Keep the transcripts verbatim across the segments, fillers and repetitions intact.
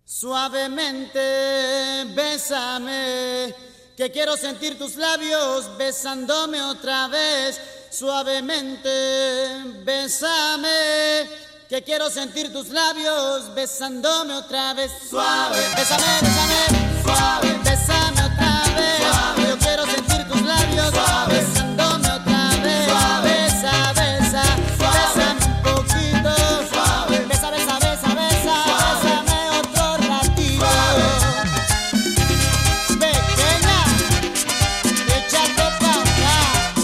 Suavemente, bésame, que quiero sentir tus labios besándome otra vez. Suavemente, bésame, que quiero sentir tus labios besándome otra vez. Suave, bésame, bésame, suave, bésame otra vez. Suave, yo quiero sentir tus labios suave, besándome otra vez. Suave, besa, besa, suave, bésame un poquito. Suave, besa, besa, besa, besa, suave, bésame otro ratito. Suave. Pequeña, échate pa' acá.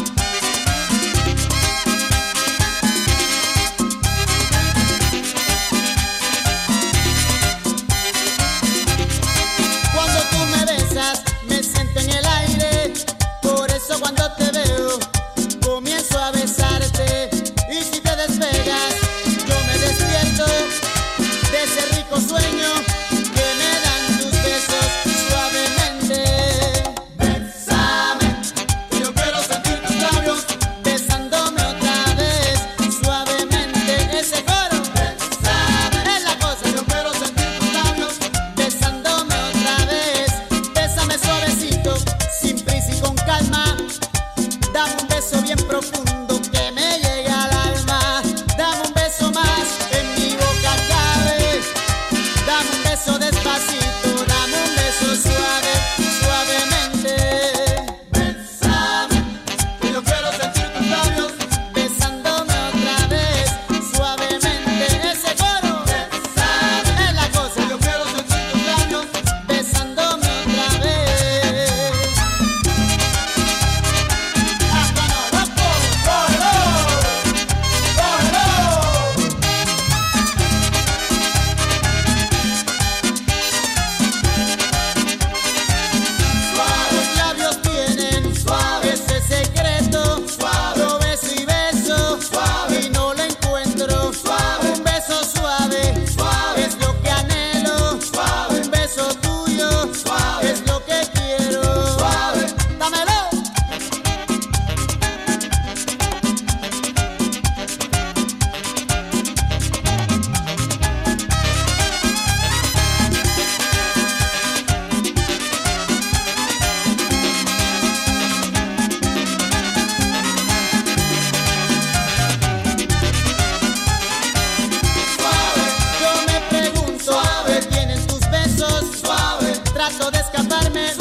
Cuando tú me besas, me siento en el aire. Por eso cuando te veo, comienzo a besarte. Y si te despegas, yo me despierto de ese rico sueño que me dan tus besos. Suavemente, bésame, que yo quiero sentir tus labios besándome otra vez. Suavemente, ese coro, bésame, es la cosa. Yo quiero sentir tus labios besándome otra vez. Bésame suavecito, sin prisa y con calma. Dame un beso bien profundo que me llega al alma. Dame un beso más, en mi boca cabe. Dame un beso despacito, dame un beso suave, suavemente. Bésame, que yo quiero sentir tus labios besándome otra vez. Suavemente, ese coro, bésame, es la cosa. Yo quiero sentir tus labios besándome otra vez. Hasta no, loco, cógelo, cógelo. Los labios tienen suave ese secreto. Suave, yo beso y beso suave y no lo encuentro. Suave, un beso suave, suave es lo que anhelo. Suave, un beso tuyo suave es lo que quiero. Suave, dámelo. Suave, yo me pregunto, suave, ¿tienen tus besos? Suave, trato de escaparme